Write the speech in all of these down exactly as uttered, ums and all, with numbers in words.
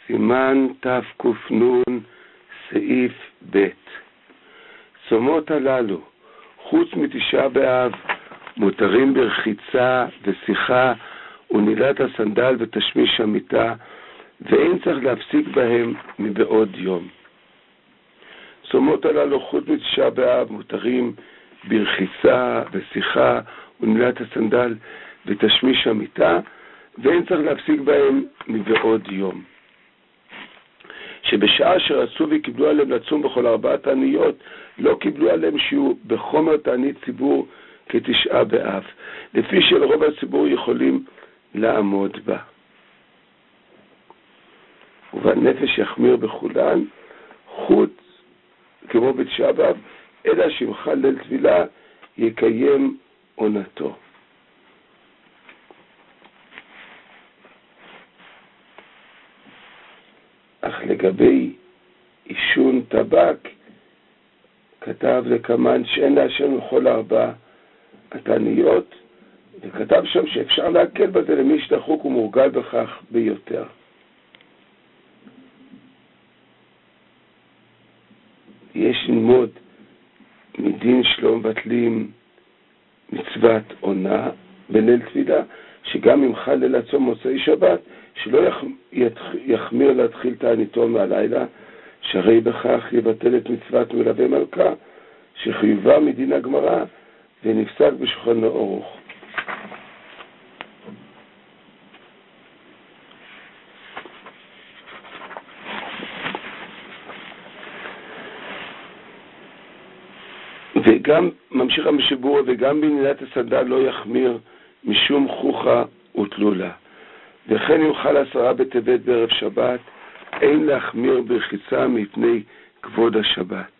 סימן תק"ן סעיף ב'. צומות הללו, חוץ מתשעה באב, מותרים ברחיצה ושיחה ונעילת הסנדל ותשמיש המיטה, ואין צריך להפסיק בהם מבעוד יום. צומות הללו, חוץ מתשעה באב, מותרים ברחיצה ושיחה ונעילת הסנדל ותשמיש המיטה, ואין צריך להפסיק בהם מבעוד יום. שבשעה שרצו וקיבלו עליהם לצום בכל ארבעת תעניות, לא קיבלו עליהם שיהיו בחומר תענית ציבור כתשעה באב, לפי שלרוב הציבור יכולים לעמוד בה. ובנפש יחמיר בכולן, חוץ כמו בתשעה באב, אלא שימחל ליל טבילה יקיים עונתו. אך לגבי עישון טבק, כתב לקמן שאין להשם לכל ארבע התעניות, וכתב שם שאפשר להקל בזה למי שדחוק ומורגל בכך ביותר. יש ללמוד מדין שלום בטלים מצוות עונה בליל טבילה, שגם אם חל ליל הצום מוצאי שבת, שלא יחמיר להתחיל תעניתו מהלילה, שהרי בכך יבטל את מצוות מלווה מלכה, שחיובה מדין הגמרא ונפסק בשולחן ערוך. וגם ממשיך המשבור, וגם בנעילת הסנדל לא יחמיר משום חוכה ותלולה. וכן יוכל עשרה בטבת בערב שבת, אין להחמיר ברחיצה מפני כבוד השבת.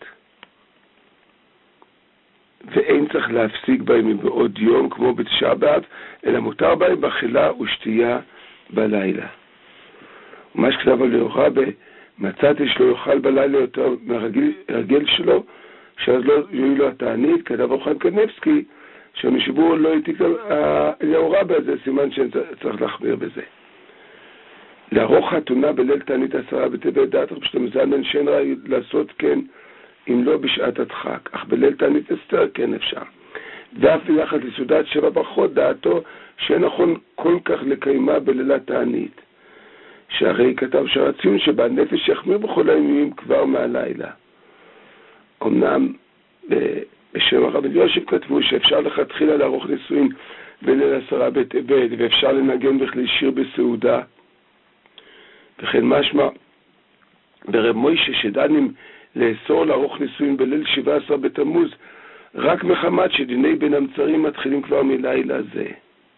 ואין צריך להפסיק בהם מבעוד יום כמו בתשעה באב, אלא מותר בהם באכילה ושתייה בלילה. ומה שכתב על יורבע, מצאתי שלא יאכל בלילה יותר מהרגל שלו, שאז לא יועיל לו התענית, כתב אור חיים קניבסקי, שהמשבור לא יתיק על יורבע, זה סימן שצריך להחמיר בזה. לערוך חתונה בליל תענית עשרה בטבת דעת רב שלמה זלמן שאין ראוי לעשות כן אם לא בשעת הדחק, אך בליל תענית אסתר כן אפשר. ואף ביחד לסעודת שבע ברכות דעתו שאין נכון כל כך לקיימה בלילת תענית, שהרי כתב שהרציון שבה נפש יחמיר בכל הימים כבר מהלילה. אמנם בשם הרב אלישיב כתבו שאפשר לכתחילה לערוך נישואין בליל עשרה בטבת, ואפשר לנגן בכלי שיר בסעודה, וכן משמע ברב מוישה שדנים לאסור לערוך נישואין בליל שבעה עשר בתמוז, רק מחמת שדיני בין המצרים מתחילים כבר מלילה זה.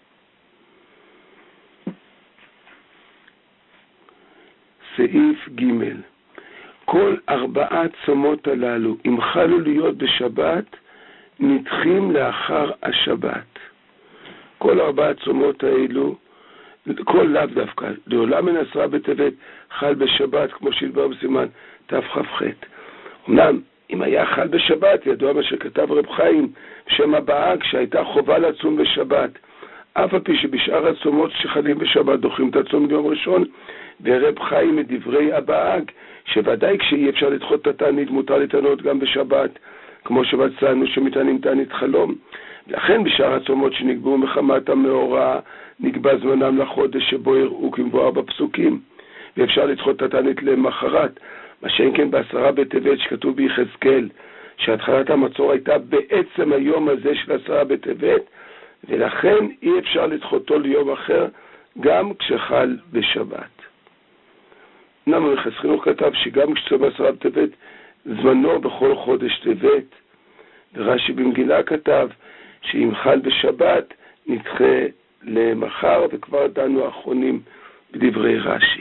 סעיף ג'. כל ארבעה צומות הללו, אם חלו להיות בשבת, נדחים לאחר השבת. כל ארבעה צומות האלו, כל לאו דווקא, לעולם אין עשרה בטבת חל בשבת, כמו שהתברר בסימן תכ"ח. אמנם, אם היה חל בשבת, ידוע מה שכתב רב חיים, בשם הבאג, שהייתה חובה לצום בשבת, אף על פי שבשאר הצומות שחלים בשבת דוחים את הצום ביום ראשון, ורב חיים מדברי הבאג, שוודאי כשאי אפשר לדחות את התענית, מותר לטענות גם בשבת, כמו שמצאנו שמטענים תענית חלום. לכן בשאר הצומות שנקבעו מחמת המאורע, נקבע זמנם לחודש שבו יראו כמבואר בפסוקים, ואפשר לדחות את התענית למחרת. מה שאין כן בעשרה בטבת שכתוב ביחזקאל, שהתחלת המצור הייתה בעצם היום הזה של עשרה בטבת, ולכן אי אפשר לדחותו ליום אחר, גם כשחל בשבת. נאמר יחס חינוך כתב שגם כשצום עשרה בטבת, זמנו בכל חודש טבת, ורש"י במגילה כתב שאם חל בשבת, נדחה למחר, וכבר דנו האחרונים בדברי רש"י.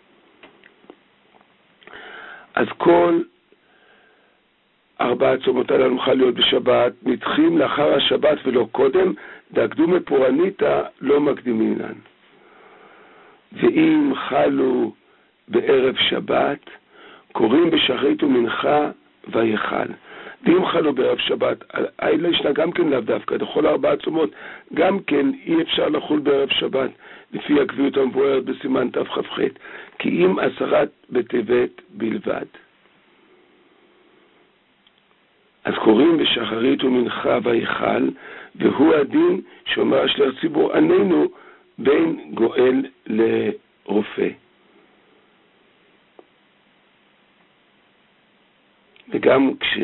אז כל ארבעה צומות הללו חל להיות בשבת, נדחים לאחר השבת ולא קודם, דאקדומי פורעניתא לא מקדימינן. ואם חלו בערב שבת, קוראים בשחרית ומנחה ויחל. ואם חלו בערב שבת, האלה ישנה גם כן לאו דווקא, לכל ארבעה צומות, גם כן אי אפשר לחול בערב שבת, לפי הקביעות המבוארת בסימן תכ"ח, כי אם עשרת בטבת בלבד. אז קוראים בשחרית ומנחה והיכל, והוא הדין שאומר השליח ציבור עננו בין גואל לרופא. וגם כש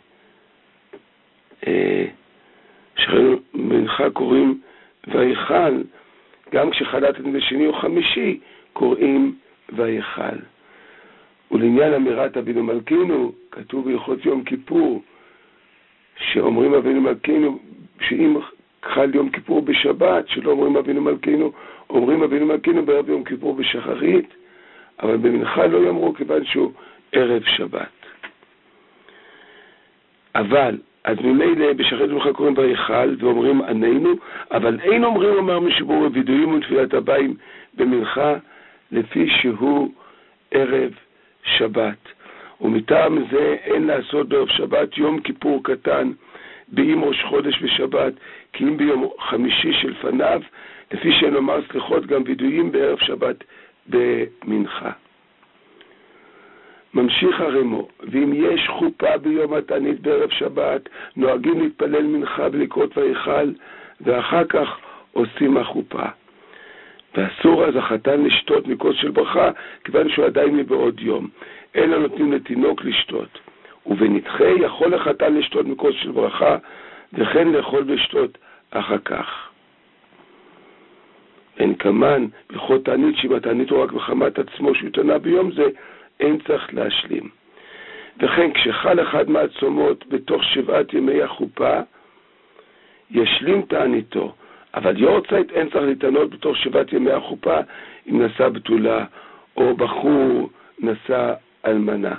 שחרית ומנחה קוראים והיכל, גם כשחלטתם בשני או חמישי קוראים והיכל. ולעניין אמירת אבינו מלכנו, כתוב בהלכות יום כיפור, שאומרים אבינו מלכנו, שאם חל יום כיפור בשבת, שלא אומרים אבינו מלכנו, אומרים אבינו מלכנו בערב יום כיפור בשחרית, אבל במנחה לא יאמרו כיוון שהוא ערב שבת. אבל, אז ממילא בשחרית ומנחה קוראים והיכל ואומרים עננו, אבל אין אומרים אמר משיבור ווידויים ותפילת הבאים במנחה, לפי שהוא ערב שבת. ומטעם זה אין לעשות בערב שבת יום כיפור קטן באם ראש חודש ושבת, כי אם ביום חמישי שלפניו, לפי שאין לומר סליחות גם וידויים בערב שבת במנחה. ממשיך הרמו, ואם יש חופה ביום התענית בערב שבת, נוהגים להתפלל מנחה ולקרות והיכל, ואחר כך עושים החופה. ואסור אז החתן לשתות מכוס של ברכה, כיוון שהוא עדיין מבעוד יום. אלא נותנים לתינוק לשתות. ובנדחה יכול החתן לשתות מכוס של ברכה, וכן לאכול ולשתות אחר כך. אין כמן, בלכות תענית, שאם התענית הוא רק בחמת עצמו שהותנה ביום זה, אין צריך להשלים. וכן כשחל אחד מהצומות בתוך שבעת ימי החופה, ישלים תעניתו. אבל יורצייט אין צריך להתענות בתוך שבעת ימי החופה, אם נשא בתולה, או בחור נשא אלמנה.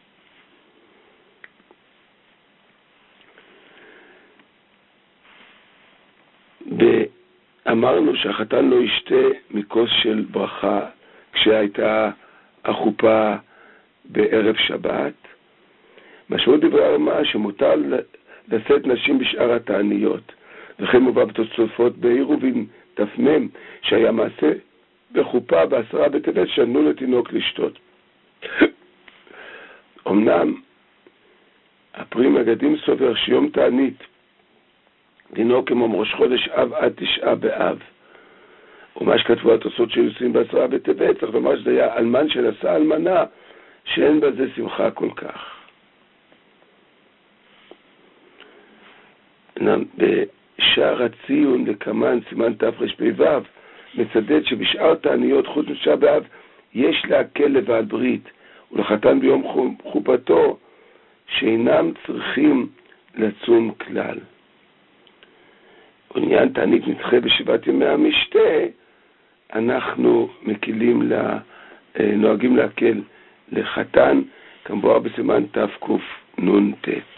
ואמרנו שהחתן לא ישתה מכוס של ברכה כשהייתה החופה בערב שבת. משמעות דברי הרמ"א שמותר לשאת נשים בשאר התעניות, וכן מובא בתוספות בעירובין תפמם שהיה מעשה בחופה בעשרה בטבת שנו לתינוק לשתות. אמנם הפרי מגדים סובר שיום תענית דינו כמו ראש חודש אב עד תשעה באב, ומה שכתבו התוספות שיוצאים בעשרה בטבת, צריך לומר שזה היה אלמן שנשא אלמנה שאין בזה שמחה כל כך. בשער הציון לקמן סימן תרפ"ו מצדד שבשאר תעניות חוץ משעה באב יש להקל לבעל ברית ולחתן ביום חופתו שאינם צריכים לצום כלל. עניין תענית נדחה בשבעת ימי המשתה, אנחנו מקילים לה, נוהגים להקל לחתן כמבואר בסימן תקנ"ט.